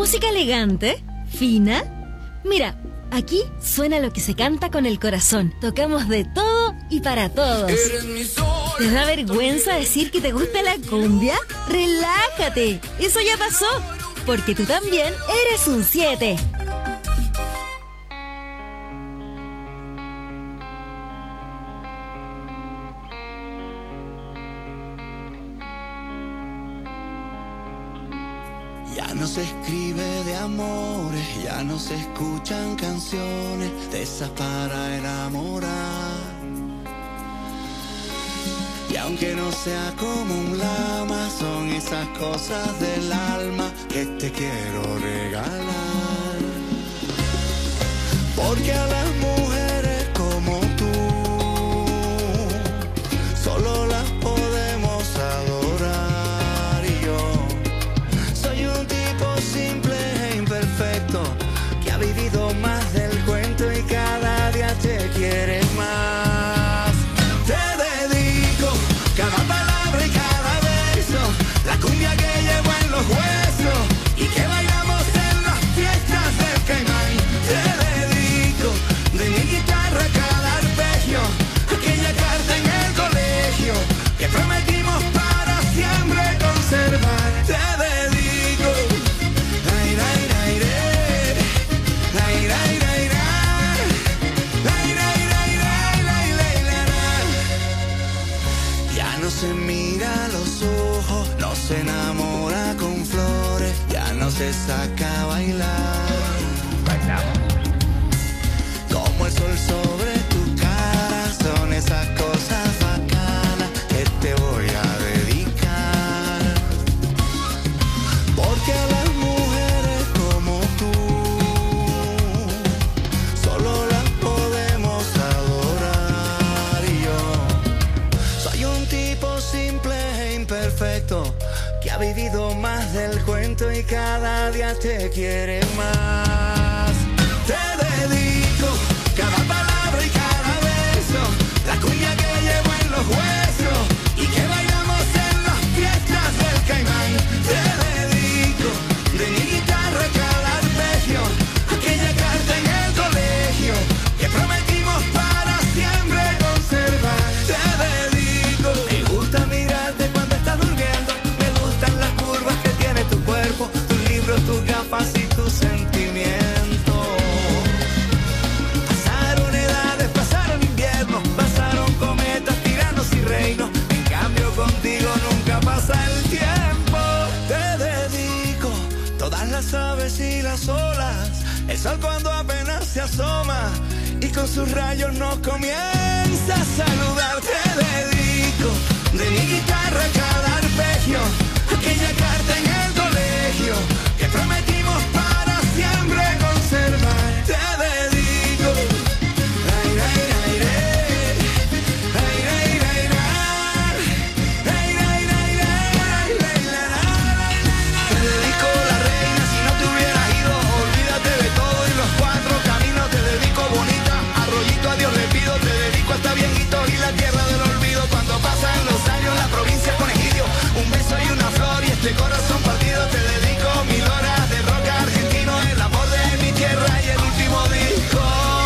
Música elegante, fina. Mira, aquí suena lo que se canta con el corazón. Tocamos de todo y para todos. ¿Te da vergüenza decir que te gusta la cumbia? ¡Relájate! Eso ya pasó, porque tú también eres un 7. Ya no se escribe de amores, ya no se escuchan canciones de esas para enamorar. Y aunque no sea como un lama, son esas cosas del alma que te quiero regalar. Porque a las mujeres como tú solo las podemos adorar. Y yo soy un tipo simple e imperfecto que ha vivido más del cuento y cada día te quiere más. Te dedico cada palabra y cada beso, la cumbia que llevo en los huesos y que bailamos en las fiestas del Caimán. Te dedico de mi guitarra cada arpegio, aquella carta en el colegio que prometimos para siempre conservar. Te dedico ya no se mira a los ojos, no se enamora con flores, ya no se saca a bailar. Bailamos como el sol sobre tu cara, son esas cosas bacanas que te voy a dedicar. Porque a las mujeres como tú solo las podemos adorar. Y yo soy un tipo simple e imperfecto que ha vivido más del cuento y cada día te quiere más. Te dedico cada palabra y cada beso, la cumbia que llevo en los huesos y que bailamos en las fiestas del Caimán. Te dedico de mi guitarra cada arpegio, aquella carta en el colegio que prometimos para siempre conservar. Te dedico. Me gusta mirarte cuando estás durmiendo, me gustan las curvas que tiene tu cuerpo, tus libros, tus gafas y tus sentimientos. Pasaron edades, pasaron inviernos, pasaron cometas, tiranos y reinos. En cambio contigo nunca pasa el tiempo. Te dedico todas las aves y las olas, el sol cuando apenas se asoma y con sus rayos nos comienza a saludar. Te dedico de mi guitarra cada arpegio, aquella carta en el colegio que prometimos para siempre conservar. Te dedico te dedico la reina, si no te hubieras ido, olvídate de todo y los cuatro caminos. Te dedico bonita, arroyito a Dios le pido. Te dedico hasta viejitos y la tierra del olvido. Cuando pasan los años la provincia con egidio, un beso y una flor y este corazón partido. Te dedico 1000 horas de rock argentino, el amor de mi tierra y el último disco.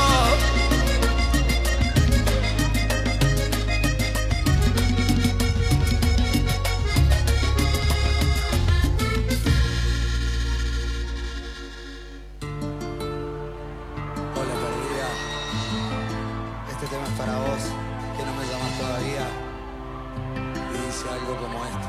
Hola perdida, este tema es para vos, que no me llamas todavía, y dice algo como esto.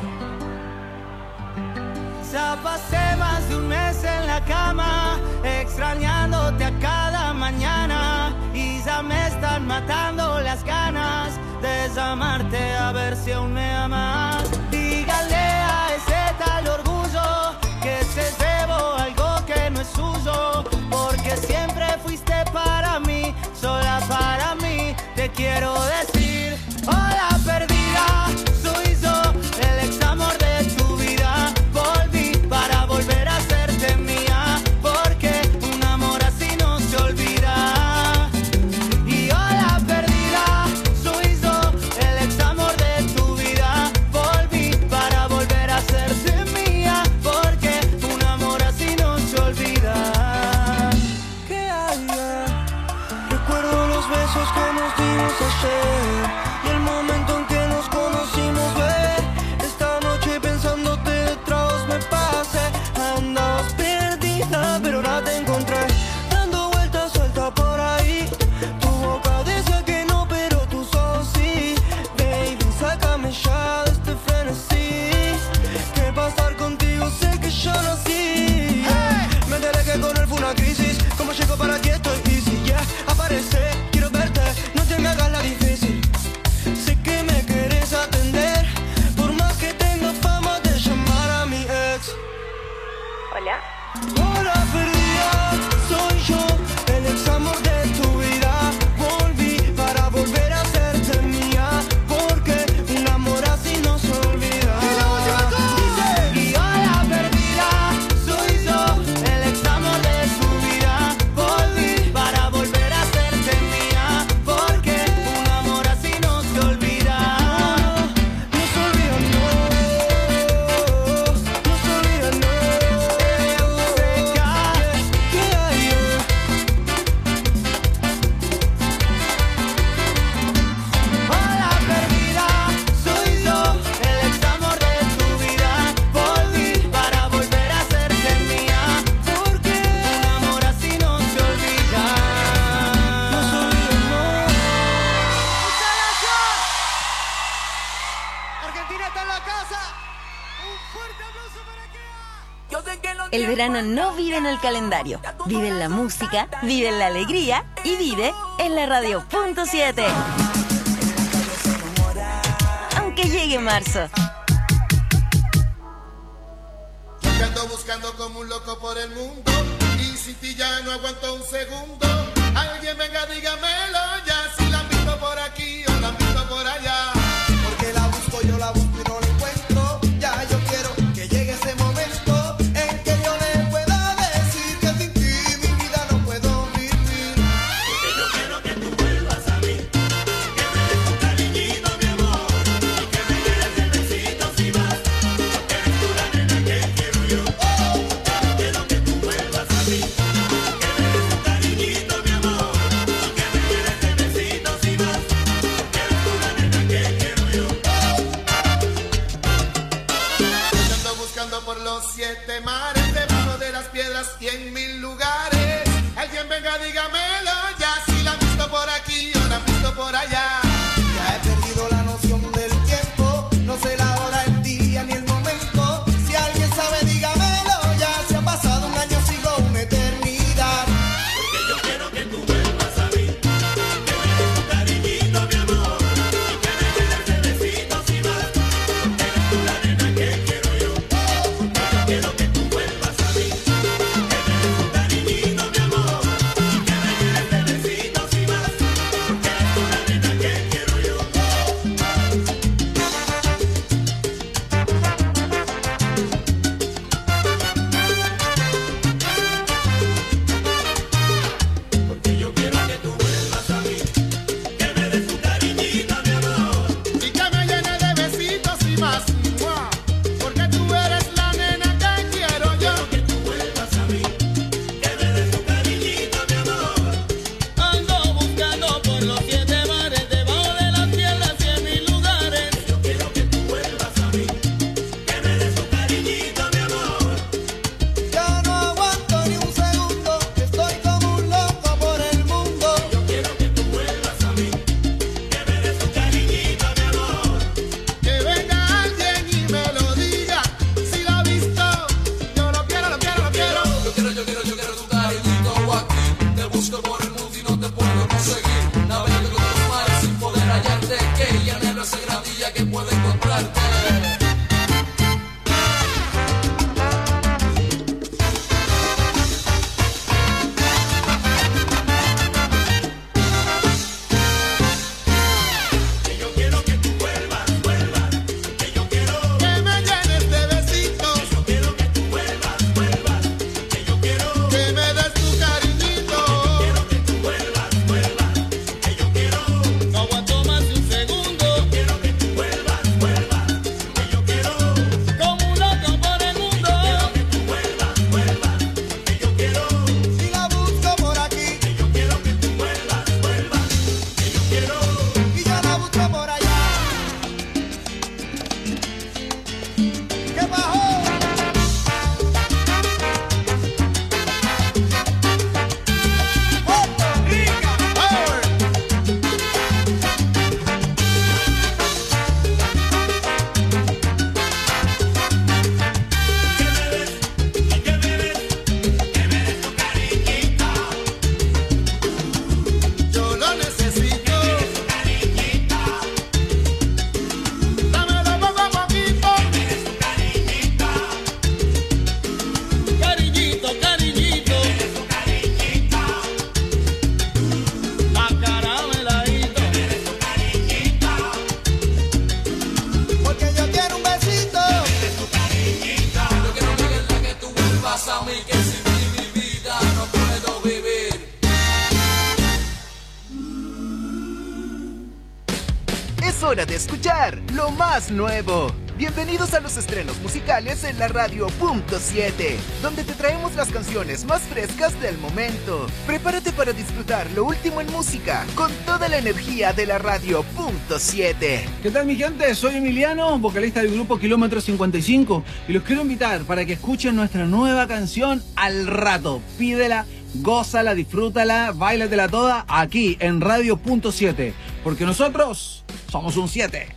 Ya pasé más de un mes en la cama, extrañándote a cada mañana, y ya me están matando las ganas de llamarte a ver si aún me amas. Dígale a ese tal orgullo que se llevó algo que no es suyo, porque siempre fuiste para mí, sola para mí. Te quiero decir, hola perdida, soy yo, el ex amor de tu vida. Volví para volver a hacerte mía, porque un amor así no se olvida. Y hola perdida, soy yo, el ex amor de tu vida. fuera de este frenesí, que pasar contigo sé que yo nací. Me enteré que con él fue una crisis, como llego para aquí estoy easy, yeah. Aparece, quiero verte, no te me hagas la difícil. Sé que me querés atender, por más que tengo fama de llamar a mi ex. Hola. Hola perdida, soy yo, el ex amor de tu vida. Volví para volver a hacerte mía, porque un amor así no se olvida. Y hola perdida, soy yo, el ex amor de tu vida. Volví para volver a hacerte mía, porque un amor así no se olvida. No se olvida, no. No se olvida, no. Hola perdida, soy yo, el ex amor de tu vida. Volví para volver a hacerte mía, porque un amor así no se olvida. No se olvida, no. ¡Instalación! Argentina está en la casa. Un fuerte aplauso para Kea. El verano no vive en el calendario, vive en la música, vive en la alegría y vive en la radio.7. Aunque llegue marzo. Yo te ando buscando como un loco por el mundo, y sin ti ya no aguanto un segundo. Alguien venga, dígamelo ya, si la han visto por aquí o la han visto por allá. Porque la busco, yo la busco y no la encuentro. Ya yo quiero que llegue ese momento en que yo le pueda decir que sin ti mi vida no puedo vivir. Porque yo quiero que tú vuelvas a mí, que me des tu cariñito, mi amor, y que me des el besito si vas, porque eres tú la nena que quiero yo. Yo quiero que tú vuelvas a mí, que me des tu cariñito, mi amor, y que me des el besito si vas, porque eres tú la nena que quiero yo. Yo ando buscando por los 7 mares, debajo de las piedras y en 1000 lugares. Alguien venga, dígamelo ya, si la han visto por aquí o la han visto por allá. Ya he perdido la noción del tiempo, no sé la hora, el día ni el momento. Si alguien sabe, dígamelo ya, si ha pasado un año, sigo una eternidad. Porque yo quiero que tú vuelvas a mí, que me des tu cariñito, mi amor, y que me des ese besito si vas, porque eres tú la nena que quiero yo. Porque yo quiero que tú vuelvas a mí, que me des tu cariñito, mi amor, y que me des ese besito si vas, porque eres tú la nena que quiero yo. Porque yo quiero que tú vuelvas a mí, que me des tu cariñito, mi amor, y que me llene de besitos y más. ¡Mua! Porque tú eres la nena que quiero yo. Quiero que tú vuelvas a mí, que me des tu cariñito, mi amor. Ando buscando por los 7 mares, debajo de las piedras y en 1000 lugares. Yo quiero que tú vuelvas a mí, que me des tu cariñito, mi amor. Ya no aguanto ni un segundo, que estoy como un loco por el mundo. Yo quiero que tú vuelvas a mí, que me des tu cariñito, mi amor. Que venga alguien y me lo diga, si la ha visto, yo lo quiero, lo quiero, lo quiero. Yo quiero tu cariñito aquí. Te busco por el mundo y no te puedo conseguir. Navegando con tus mares sin poder hallarte, que ya no es gravilla que puede encontrarte. Que yo quiero que tú vuelvas, que yo quiero que me llenes de besitos. Que yo quiero que tú vuelvas, que yo quiero que me des tu cariñito. Quiero que tú vuelvas, que yo quiero. No aguanto más de un segundo. Quiero que tú vuelvas, pasa a mí que sin ti mi vida no puedo vivir. Es hora de escuchar lo más nuevo. Bienvenidos a los estrenos musicales en la radio Punto 7, donde te traemos las canciones más frescas del momento. Prepárate para disfrutar lo último en música, con toda la energía de la radio Punto 7. ¿Qué tal, mi gente? Soy Emiliano, vocalista del grupo Kilómetro 55, y los quiero invitar para que escuchen nuestra nueva canción Al Rato. Pídela, gózala, disfrútala, báilatela toda aquí en Radio Punto 7, porque nosotros somos un 7.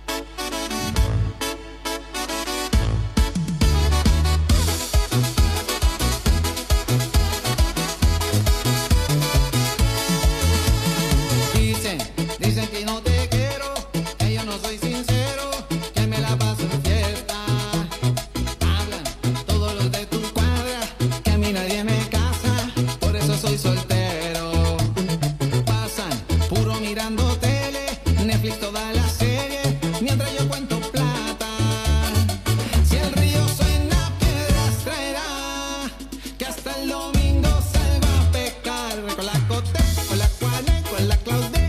Dicen que no te quiero, que yo no soy sincero, que me la paso en fiesta. Hablan todos los de tu cuadra, que a mí nadie me casa, por eso soy soltero. Pasan puro mirando tele, Netflix toda la serie, mientras yo cuento plata. Si el río suena, piedras traerá, que hasta el domingo salgo a pescar. Con la Cote, con la Juana, con la Claudia.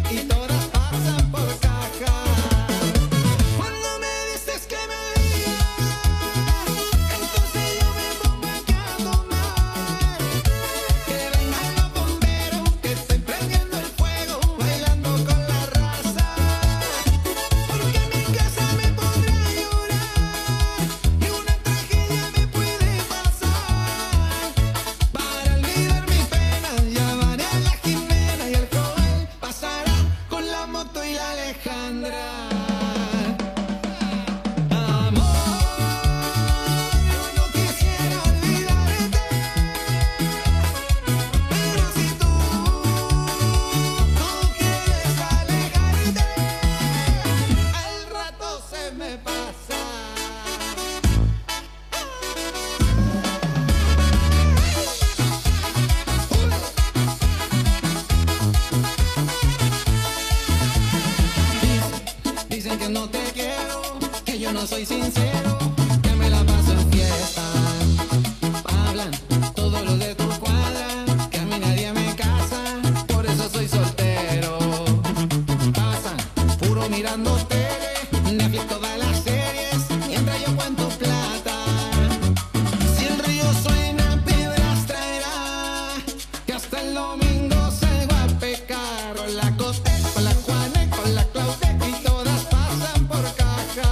Soy sincero, que me la paso en fiesta. Hablan todos los de tu cuadra, que a mí nadie me casa, por eso soy soltero. Pasan puro mirando tele, Netflix todas las series, mientras yo cuento plata. Si el río suena, piedras traerá, que hasta el domingo salgo a pescar. Con la Cote, con la Juana, con la Claudia, y todas pasan por caja.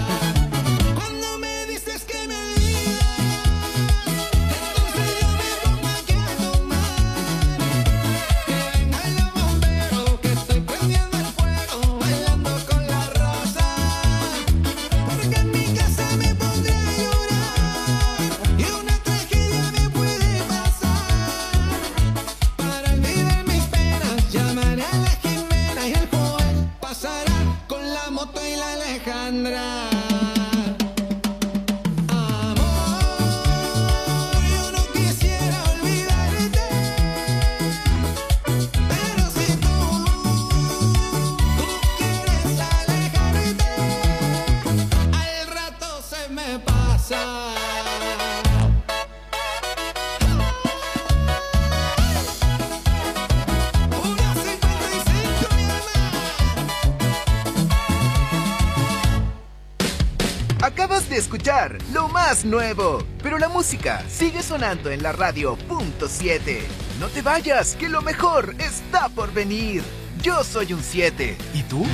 Acabas de escuchar lo más nuevo, pero la música sigue sonando en la radio Punto 7. No te vayas, que lo mejor está por venir. Yo soy un 7. ¿Y tú?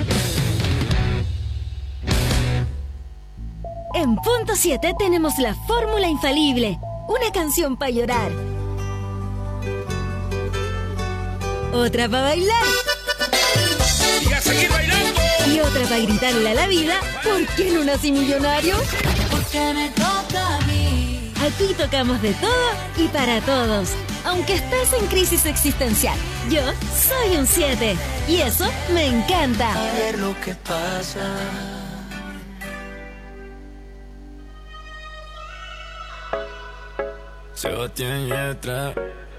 En Punto 7 tenemos la fórmula infalible. Una canción para llorar. Otra para bailar. Y a seguir bailando. Y otra para gritarle a la vida, ¿por qué no nací millonario? Porque me toca a mí. Aquí tocamos de todo y para todos. Aunque estés en crisis existencial, yo soy un 7. Y eso me encanta. A ver lo que pasa. Sebastián Yatra.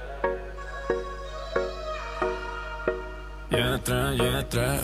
Yatra.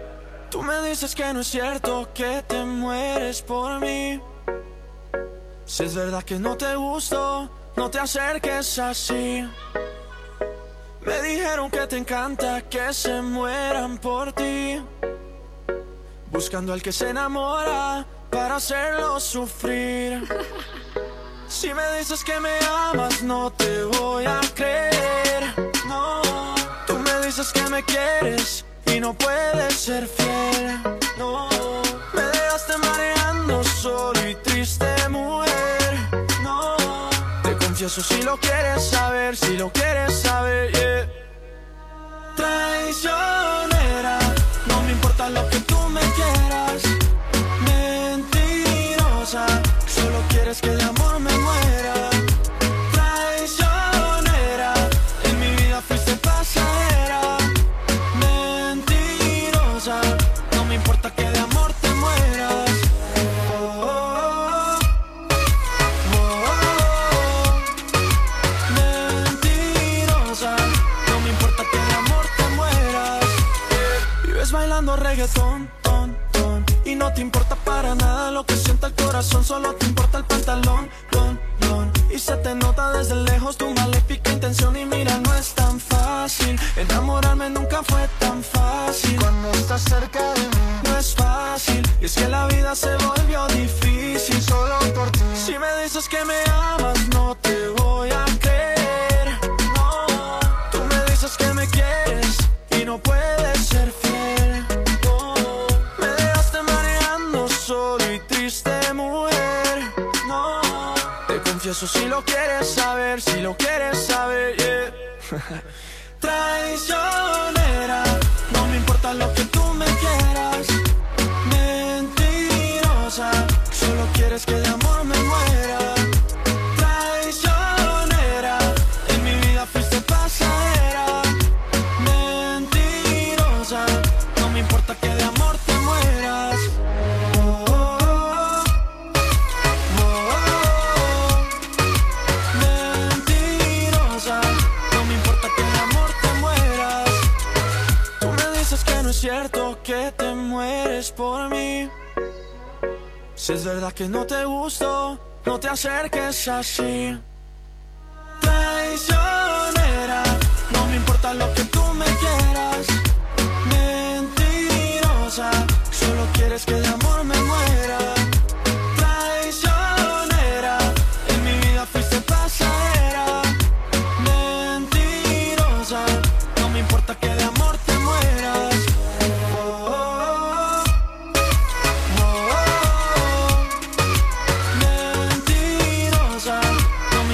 Tú me dices que no es cierto, que te mueres por mí. Si es verdad que no te gusto, no te acerques así. Me dijeron que te encanta que se mueran por ti, buscando al que se enamora para hacerlo sufrir. Si me dices que me amas, no te voy a creer. No, tú me dices que me quieres y no puedes ser fiel. No, me dejaste mareando solo y triste, mujer. No, te confieso si lo quieres saber, si lo quieres saber, yeah. Traicionera, no me importa lo que tú me quieras. Mentirosa, solo quieres que de amor me muera. Traicionera, en mi vida fuiste pasajera. Mentirosa, no me importa que de amor te mueras. Oh, oh, oh, oh. Mentirosa, no me importa que de amor te mueras. Vives bailando reggaetón, ton, ton, y no te importa para nada lo que sienta el corazón, solo te importa el pantalón, don, don. Y se te nota desde lejos tu maléfica intención. Y mira, no es tan fácil, enamorarme nunca fue tan fácil. Cuando estás cerca de mí, no es fácil, y es que la vida se volvió difícil solo por ti. Si me dices que me amas, no te voy a creer. No, tú me dices que me quieres y no puedes ser fiel. No, me dejaste mareando solo y triste, mujer. No, te confieso si lo quieres saber, si lo quieres saber, yeah. Traicionera, no me importa lo que tú me quieras. Mentirosa, solo quieres que de amor me muera. Traicionera, en mi vida fuiste pasajera. Mentirosa, no me importa que de amor te mueras. Oh, oh, oh, oh, oh. Mentirosa, no me importa que de amor te mueras. Tú me dices que no es cierto que te mueres por mí. Si es verdad que no te gusto, no te acerques así. Traicionera, no me importa lo que tú me quieras. Mentirosa, solo quieres que de amor me muera. Traicionera, en mi vida fuiste pasajera. Mentirosa, no me importa que de amor te mueras. Oh, oh, oh, oh, oh. Mentirosa, no me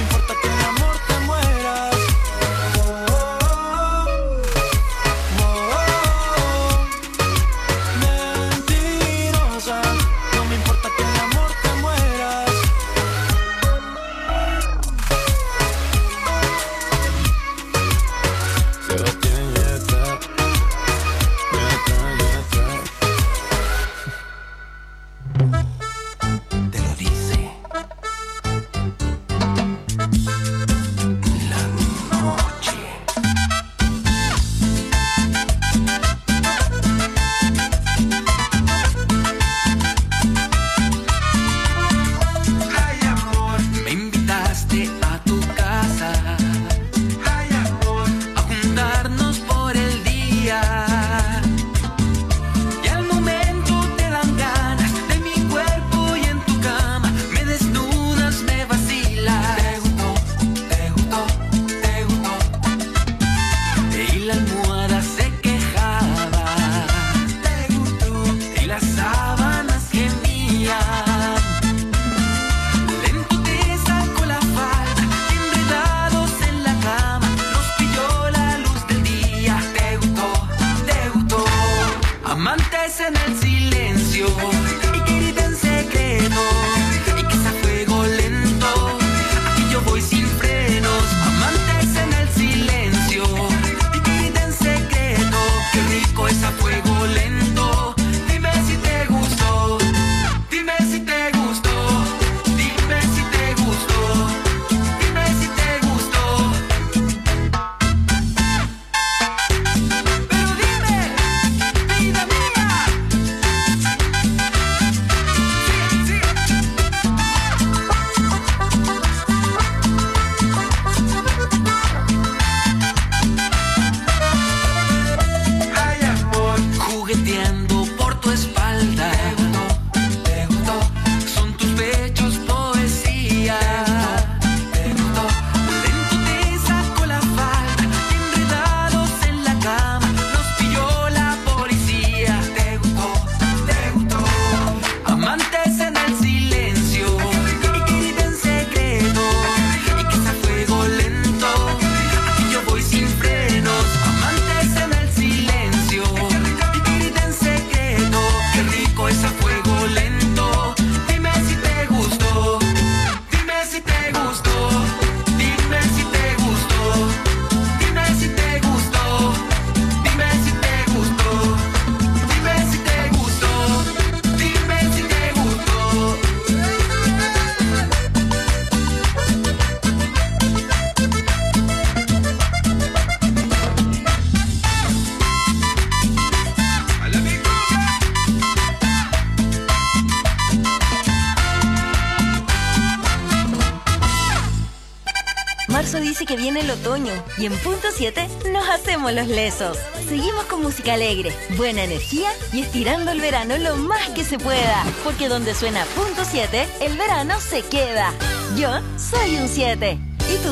horóscopo dice que viene el otoño y en punto 7 nos hacemos los lesos. Seguimos con música alegre, buena energía y estirando el verano lo más que se pueda. Porque donde suena punto 7, el verano se queda. Yo soy un 7. ¿Y tú?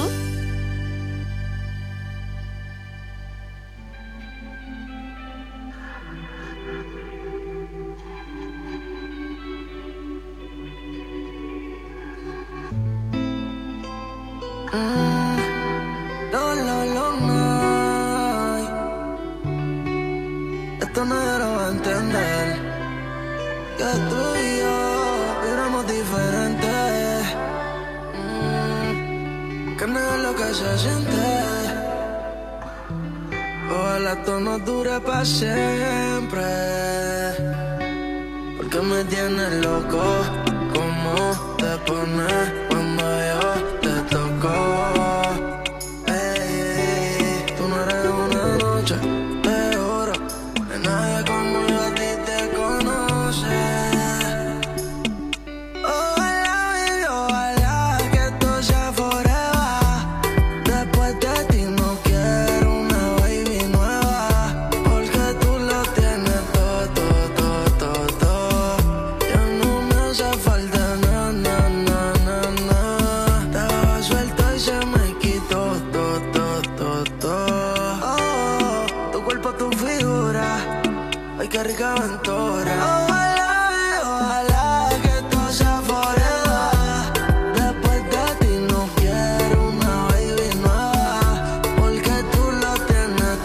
Esto nadie lo va a entender. Que tú y yo éramos diferentes. Que no es lo que se siente. Ojalá esto no dure para siempre. Porque me tienes loco. ¿Cómo te pones cuando yo te toco? Qué rica aventura. Ojalá que esto sea forever. Después de ti no quiero una baby nueva. Porque tú lo tienes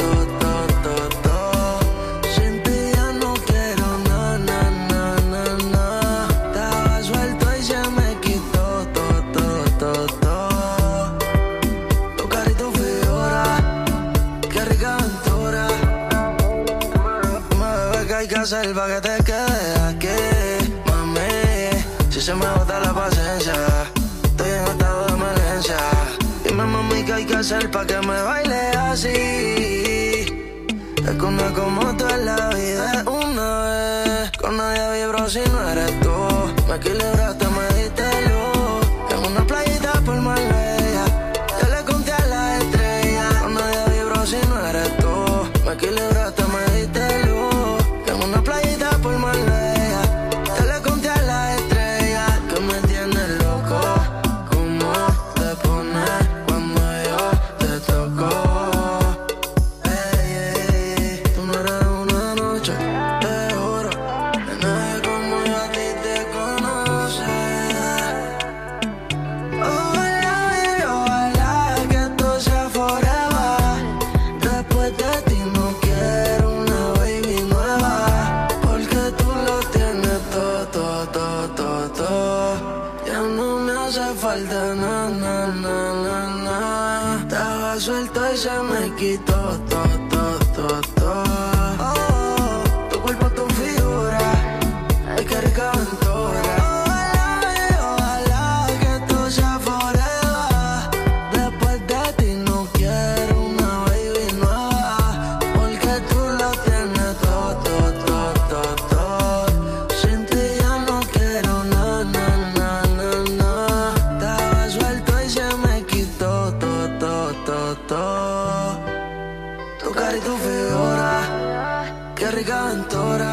todo. Sin ti ya no quiero nada. Estaba suelto y se me quitó todo. Tu cara y tu figura. Qué rica aventura. Hay que hacer pa' que te quedes aquí, mami. Si se me agota la paciencia, estoy en estado de emergencia. Dime, mami, ¿qué hay que hacer pa' que me baile así? Es que una como tú en la vida es una vez. Con nadie vibro si no eres tú. Me equilibraste, me diste luz. En una playita por Marbella, yo le conté a las estrellas. Con nadie vibro si no eres tú. Me equilibraste, me diste luz. Una playita por Marbella, te le conté a las estrellas. Que me tienes loco, ¿cómo te pones cuando yo te toco? Tú no eres una noche, te juro. Que nadie como yo a ti te conoce. Ojalá que esto sea forever. Después de ti no quiero una baby nueva. Ya no me hace falta nada. Estaba suelto y se me quitó todo. Tu cuerpo, tu figura. Ay, qué rica aventura. Ojalá que esto sea forever. Después de ti no quiero una baby nueva. Porque tú lo tienes todo. Sin ti ya no quiero nada. Estaba suelto y se me quitó todo. Tu cara y tu figura, qué rica aventura.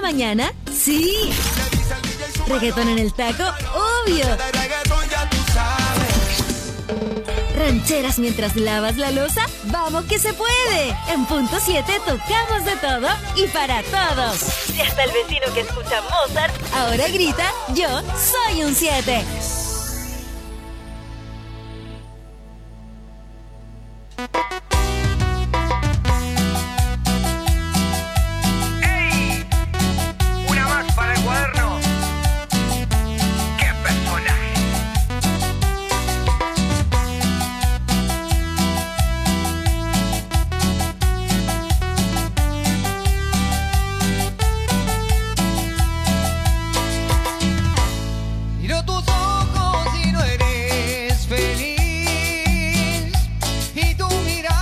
mañana? Sí. Reggaetón en el taco, obvio. Rancheras mientras lavas la loza, ¡vamos que se puede! En punto 7 tocamos de todo y para todos. Y hasta el vecino que escucha Mozart ahora grita, yo soy un 7. Una más para el cuaderno. ¡Qué personaje! Miro tus ojos y no eres feliz, y tu mirada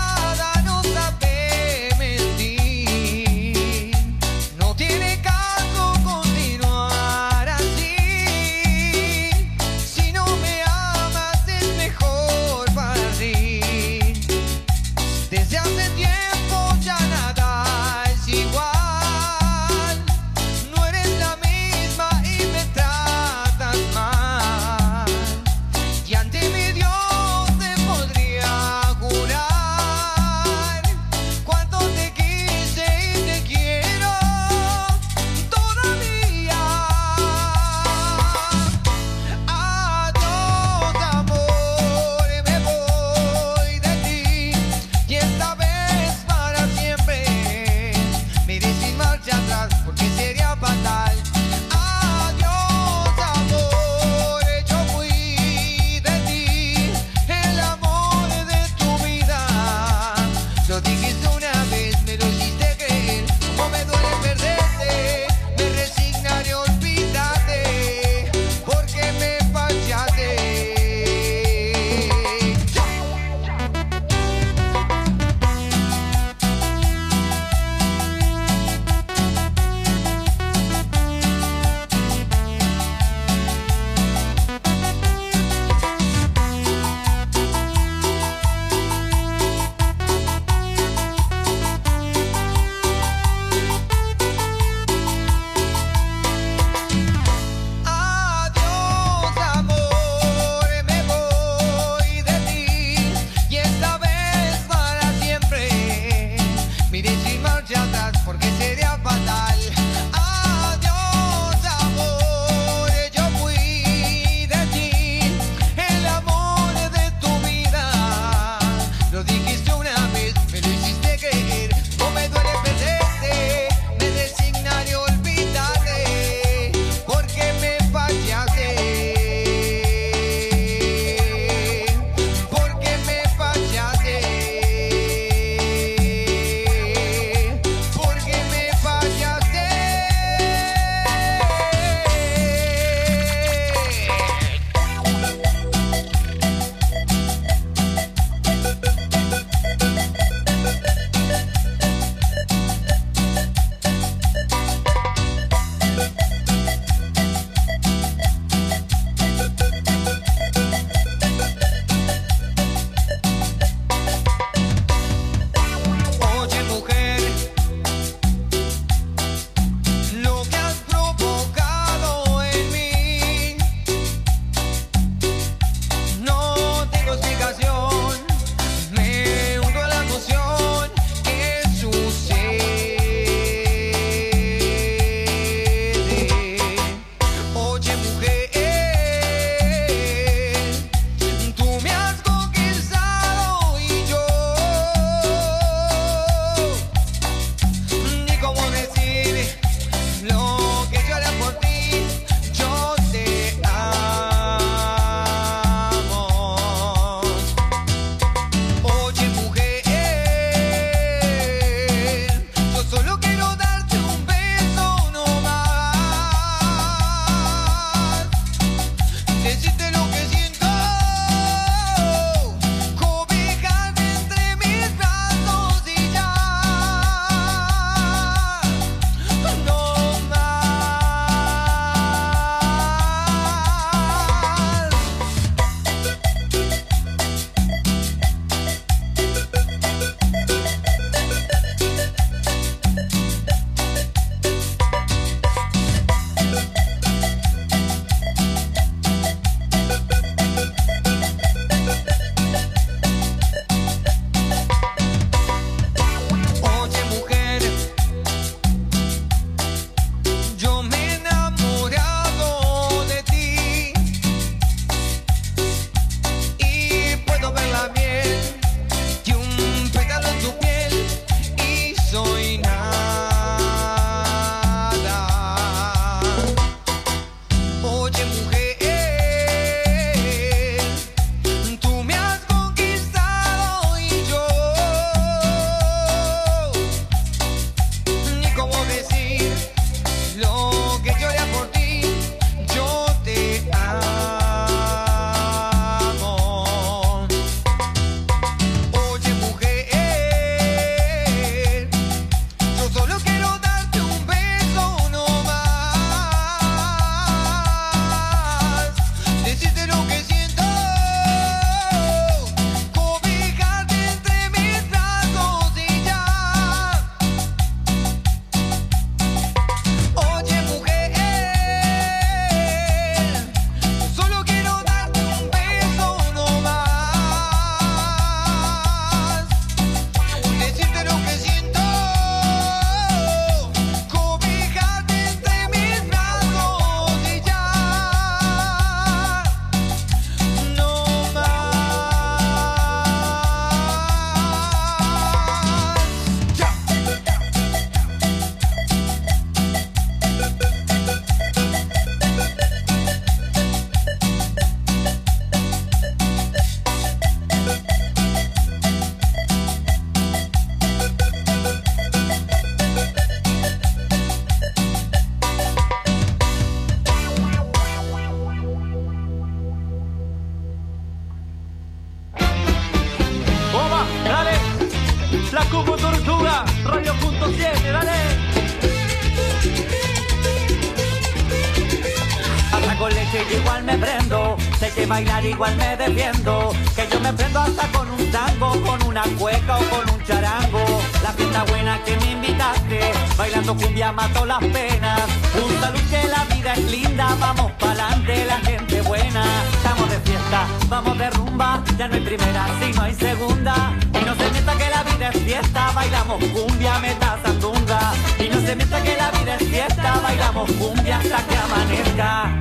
que yo igual me prendo, sé que bailar igual me defiendo, que yo me prendo hasta con un tango, con una cueca o con un charango. La fiesta buena que me invitaste, bailando cumbia mato las penas. Un salud que la vida es linda, vamos pa'lante la gente buena. Estamos de fiesta, vamos de rumba, ya no hay primera, sino hay segunda. Y no se mienta que la vida es fiesta, bailamos cumbia, meta sandunga. Y no se mienta que la vida es fiesta, bailamos cumbia hasta que amanezca.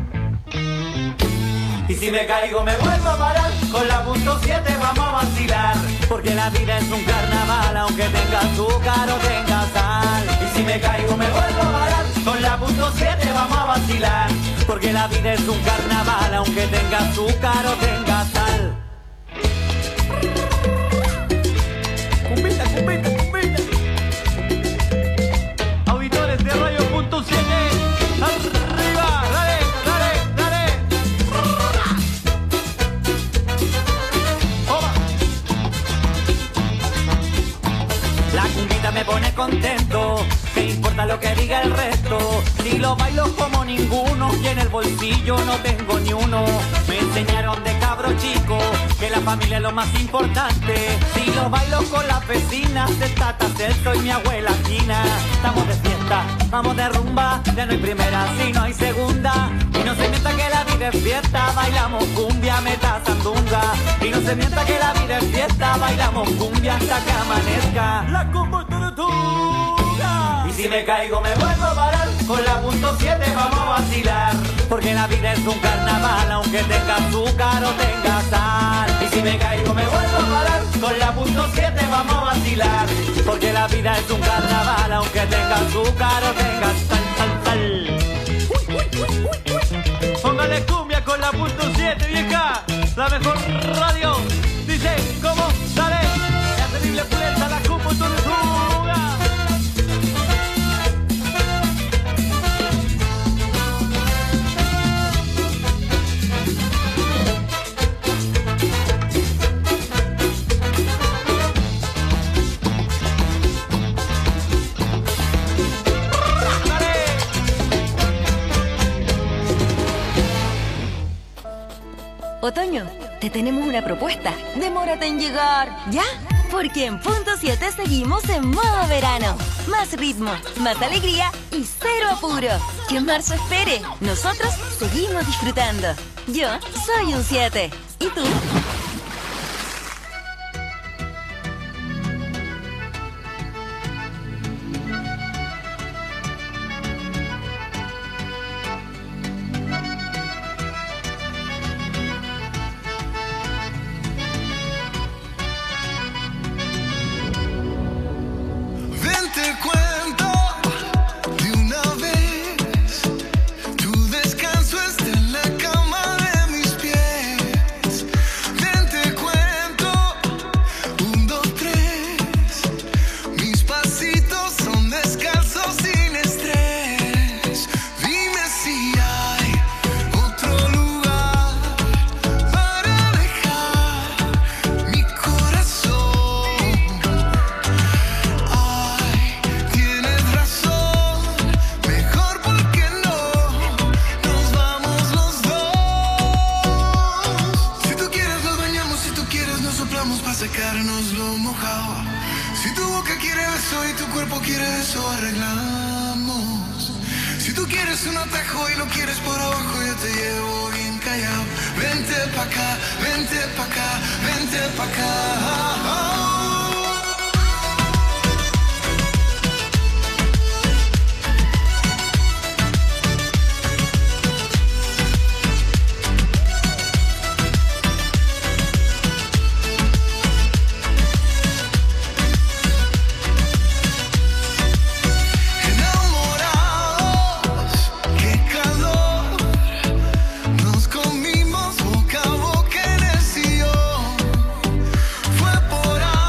Y si me caigo me vuelvo a parar, con la punto 7 vamos a vacilar. Porque la vida es un carnaval, aunque tenga azúcar o tenga sal. Y si me caigo me vuelvo a parar, con la punto 7 vamos a vacilar. Porque la vida es un carnaval, aunque tenga azúcar o tenga sal. Cumbita, cumbita, cumbita. Auditores de Radio Punto 7, arriba, dale, dale, dale. La cumbita me pone contento, ¿qué importa lo que diga el resto? Si lo bailo como ninguno y en el bolsillo no tengo ni uno. Me enseñaron de cabro chico que la familia es lo más importante. Si lo bailo con las vecinas de Tata Celso y mi abuela Gina. Estamos de fiesta, vamos de rumba, ya no hay primera, sino hay segunda. Y no se mienta que la vida es fiesta, bailamos cumbia, meta sandunga. Y no se mienta que la vida es fiesta, bailamos cumbia hasta que amanezca. La combo tortuga. Y si me caigo me vuelvo a parar, con la punto 7 vamos a vacilar. Porque la vida es un carnaval, aunque tenga azúcar o tenga sal. Y si me caigo me vuelvo a parar, con la punto 7 vamos a vacilar. Porque la vida es un carnaval, aunque tenga azúcar o tenga sal, sal, sal. Póngale cumbia con la punto 7, vieja, la mejor radio. Dice, ¿cómo? Dale, la terrible pulenta, la combo tortuga. Otoño, te tenemos una propuesta. Demórate en llegar. ¿Ya? Porque en Punto 7 seguimos en modo verano. Más ritmo, más alegría y cero apuro. Que marzo espere. Nosotros seguimos disfrutando. Yo soy un 7. ¿Y tú? Comimos boca a boca en el sillón. Fue por ahí.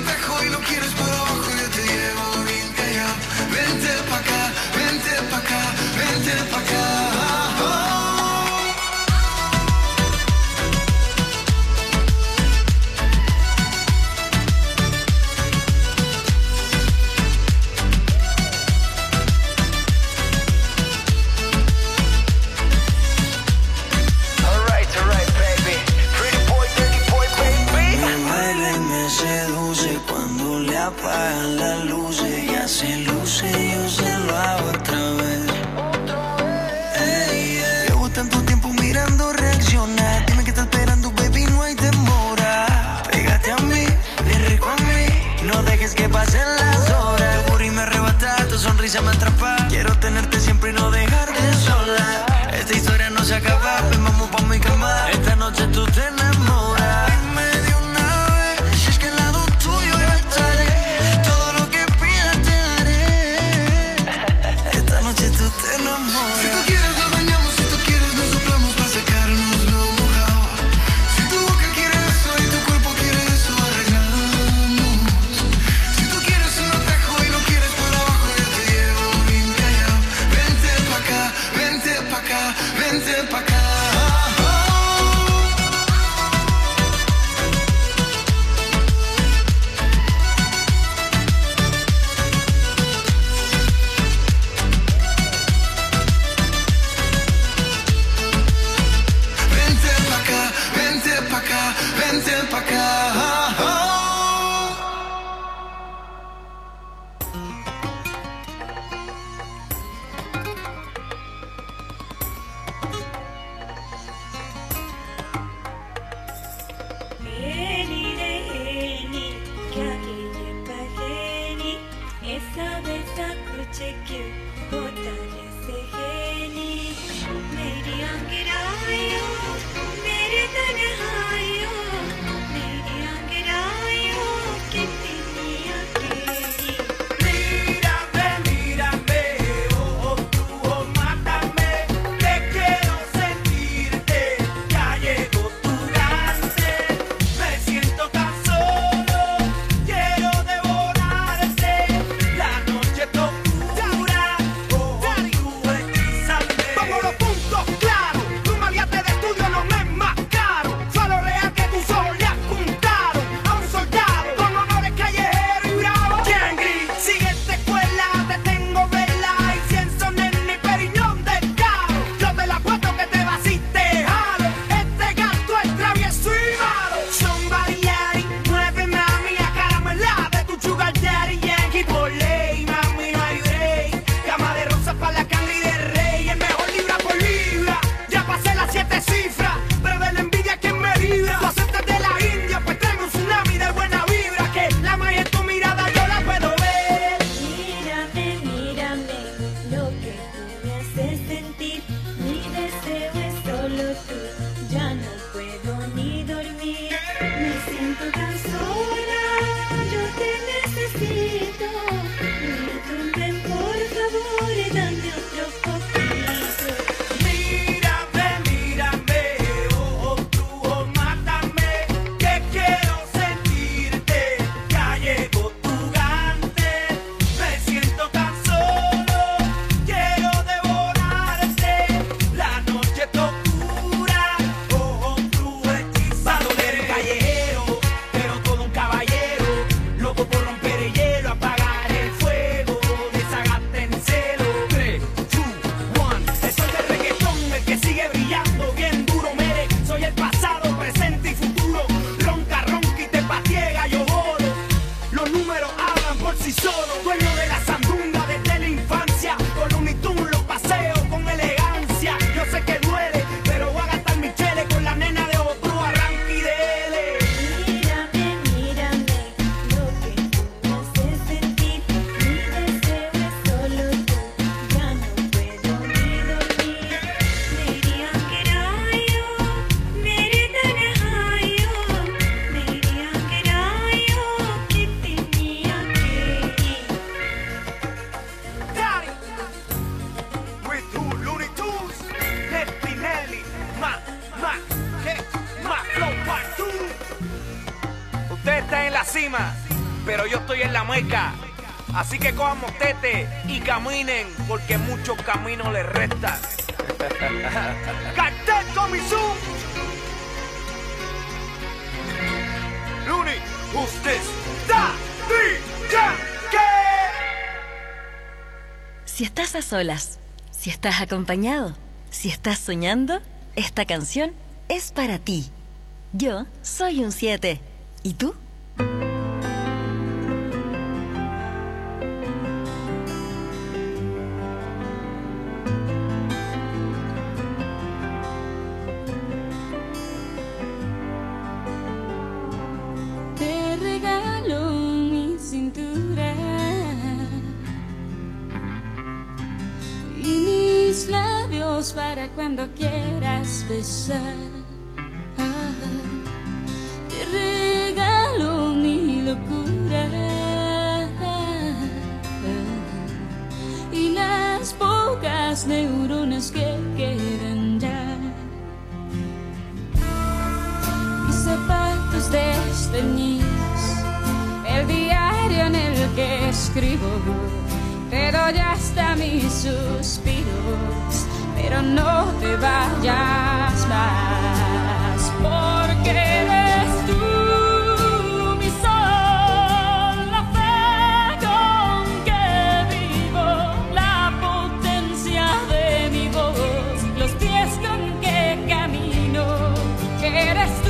atajo y lo quieres por abajo, yo te llevo bien callado. Vente pa' acá, vente pa' acá, vente pa' acá. Apagan las luces, ya se luce, yo se lo hago otra vez. Hey, yeah. Llevo tanto tiempo mirando reaccionar. Dime que estás esperando, baby, no hay demora. Pégate a mí, bien rico a mí. No dejes que pasen las horas. Tu burro me arrebata, tu sonrisa me atrapa. Quiero tenerte siempre y no dejarte sola. Esta historia no se acaba, ven vamos pa' mi cama. Esta noche tú te enamoras. Dime de una vez, si es que al lado tuyo yo estaré. Tú te enamoras. Si tú quieres nos bañamos, si tú quieres nos soplamos para sacarnos lo mojado. Si tu boca quiere eso y tu cuerpo quiere eso, arreglamos. Si tú quieres un atajo y lo quieres por abajo, yo te llevo bien callado. Vente pa' acá, vente pa' acá, vente pa' acá. Usted está en la cima. pero yo estoy en la Meca. Así que cojan motete y caminen, porque muchos caminos les restan. ¡Cartel Comisú! Luni, usted está Si estás a solas, si estás acompañado, si estás soñando, esta canción es para ti. Yo soy un 7. ¿Y tú? Te regalo mi cintura y mis labios para cuando quieras besar. Te regalo mi locura y las pocas neuronas que quedan ya. Mis zapatos desteñidos, el diario en el que escribo, te doy hasta mis suspiros, pero no te vayas más, porque eres tú mi sol, la fe con que vivo, la potencia de mi voz, los pies con que camino, eres tú.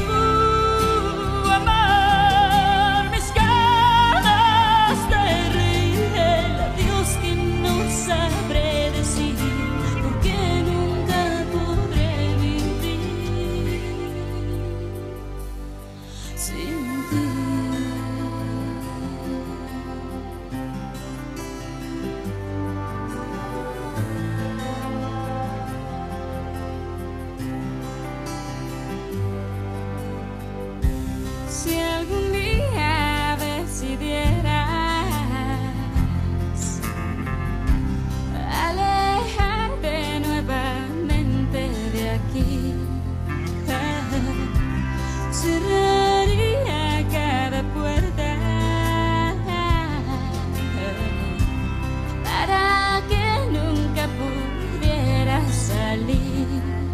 Si algún día decidieras alejarte nuevamente de aquí, cerraría cada puerta para que nunca pudieras salir.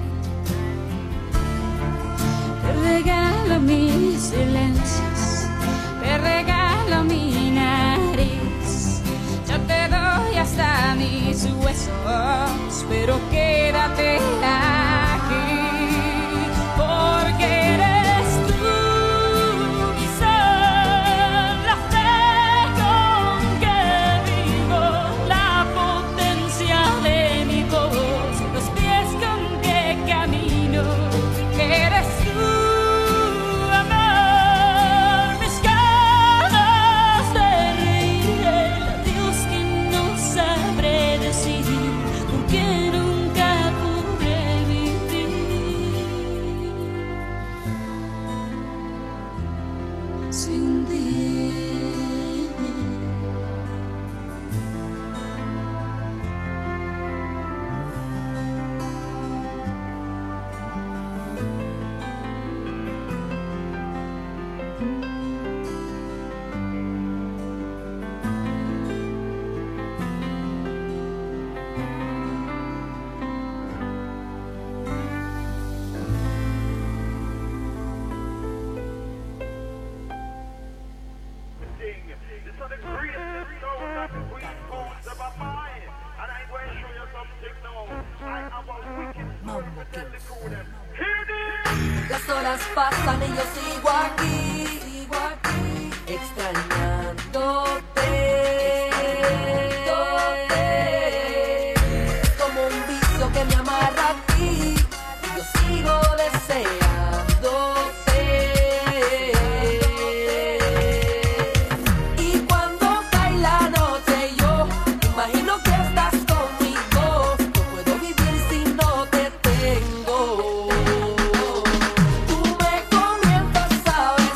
Te regalo mis silencios, te regalo mi nariz, yo te doy hasta mis huesos, pero quédate aquí, porque eres tú mi sol, la fe con que vivo, la potencia de mi voz, los pies con que camino, eres tú. Las horas pasan y yo sigo aquí, extrañándote. Es como un vicio que me amarra a ti, y yo sigo deseándote. Y cuando cae la noche yo imagino que estás conmigo, no puedo vivir si no te tengo. Tú me comienzas a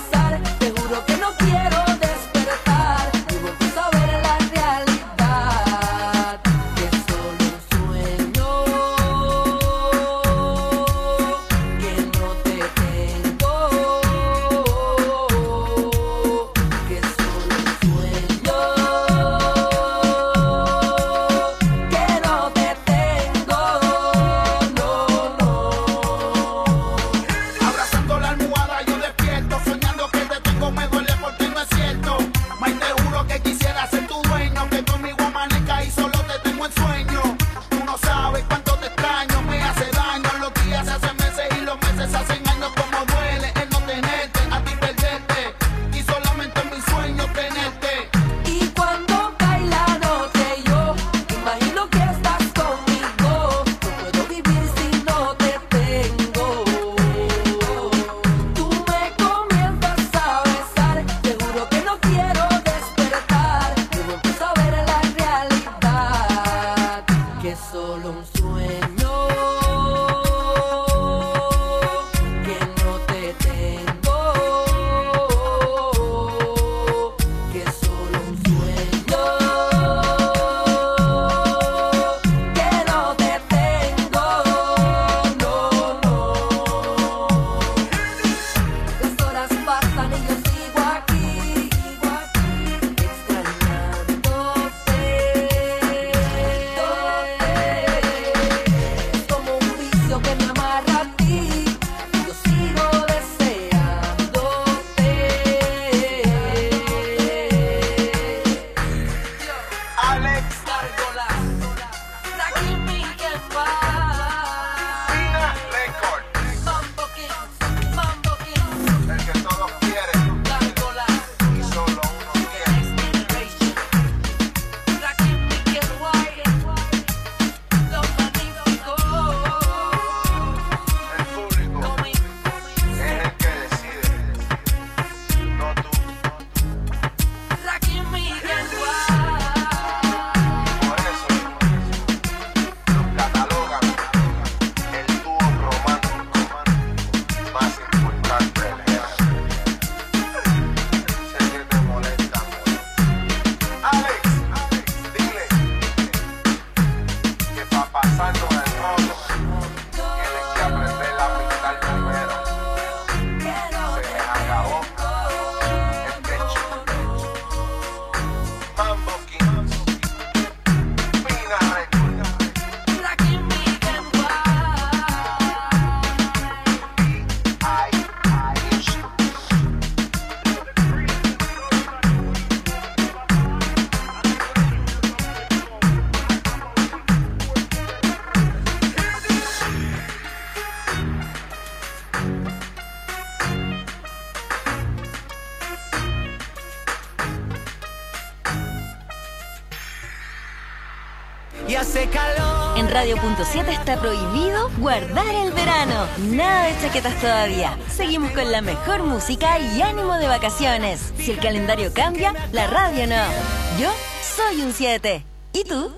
y hace calor. En Radio.7 está prohibido guardar el verano. Nada de chaquetas todavía. Seguimos con la mejor música y ánimo de vacaciones. Si el calendario cambia, la radio no. Yo soy un 7. ¿Y tú?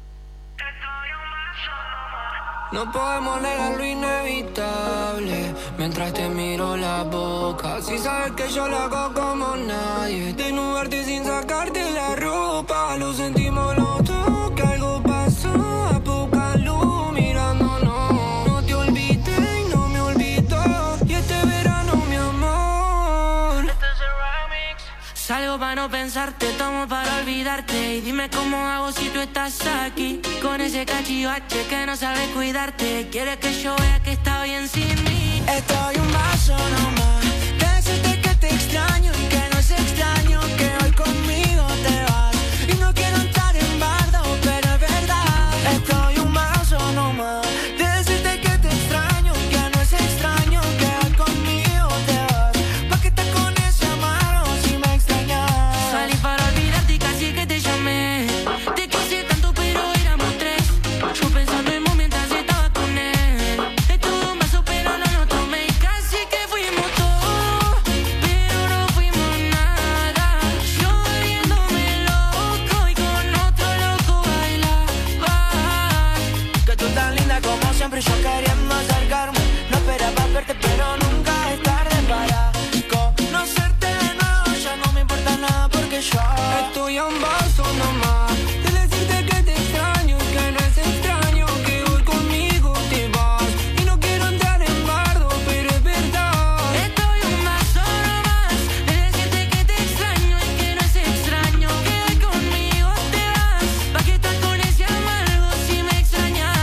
No podemos negar lo inevitable mientras te miro la boca. Si sabes que yo lo hago como nadie, desnudarte sin sacarte la ropa. Lo sentimos los dos, que algo pasó. A poca luz mirándonos. No te olvidé y no me olvidó. Y este verano, mi amor, este es el remix. Salgo para no pensarte, tomo para olvidarte. Y dime cómo hago si tú estás aquí. Con ese cachivache que no sabe cuidarte. Quieres que yo vea que está bien sin mí. Estoy un vaso nomás. Decirte que te extraño y que no es extraño que hoy conmigo te vas. Y no quiero entrar en bardo, pero es verdad. Estoy un vaso nomás. Decirte que te extraño y que no es extraño que hoy conmigo te vas. ¿Pa' qué estás con ese amargo si me extrañas? Salí para olvidarte y casi que te llamé. Te quise tanto pero éramos tres. Yo pensando en vos mientras estaba con él. Estuve un vaso pero no lo tomé. Y casi que fuimos todo, pero no fuimos nada. Yo volviéndome loco y con otro loco bailaba. Que tú tan linda como siempre, yo queriendo acercarme. No esperaba verte pero nunca es tarde para conocerte de nuevo. Ya no me importa nada porque yo estoy a un vaso nomás de decirte que te extraño, que no es extraño que hoy conmigo te vas. Y no quiero entrar en bardo, pero es verdad. Estoy un vaso nomás de decirte que te extraño y que no es extraño que hoy conmigo te vas. ¿Pa' qué estás con ese amargo si me extrañas?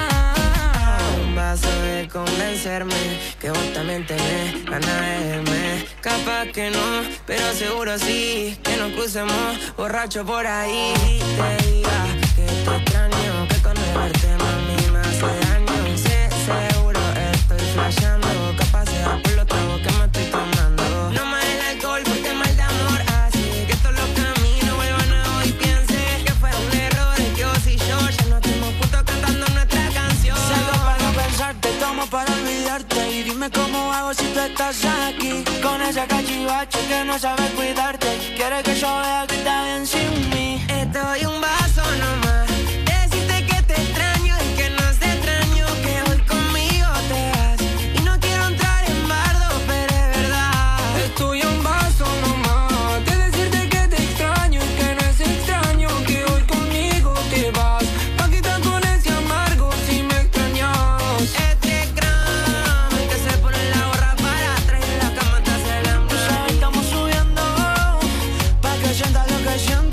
un vaso de convencerme que vos también tenés ganas de verme. Capaz que no, pero seguro sí. Que nos crucemos borracho por ahí. Te diga que te extraño, que con el verte mami me hace daño. Sí, seguro estoy flasheando. Capaz sea por los tragos que me estoy tomando. No más el alcohol porque mal de amor. Así que todos los caminos vuelvan a hoy. Piense que fue un error y que vos y yo ya no estemos juntos cantando nuestra canción. Salgo para no pensarte, tomo para olvidarte. Y dime cómo hago si tú estás aquí. Con ese cachivache que no sabe cuidarte. Quiere que yo vea que está bien sin mí. Estoy un vaso nomás. Decirte que te extraño y que no es extraño que hoy conmigo te vas. Y no quiero entrar en bardo, pero es verdad. Estoy a un vaso nomás de decirte que te extraño y que no es extraño que hoy conmigo te vas. ¿Pa' qué estás con ese amargo si me extrañas? Este gram que se pone la gorra para atrás y la cama te hace el hambre. Ya estamos subiendo pa' que sientas lo que siento.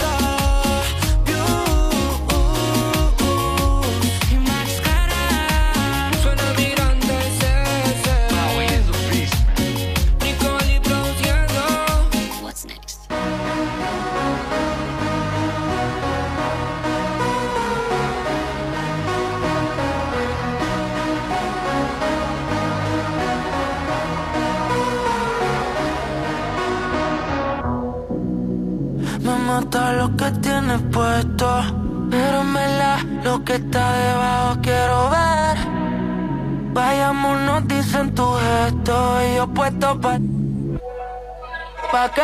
Y más cara. Suena mi grande CC. Nicole produciendo. What's next? Me mata lo que tienes puesto, pero en verdad lo que está debajo quiero ver. Vayámonos, dicen tu gesto y yo puesto pa' que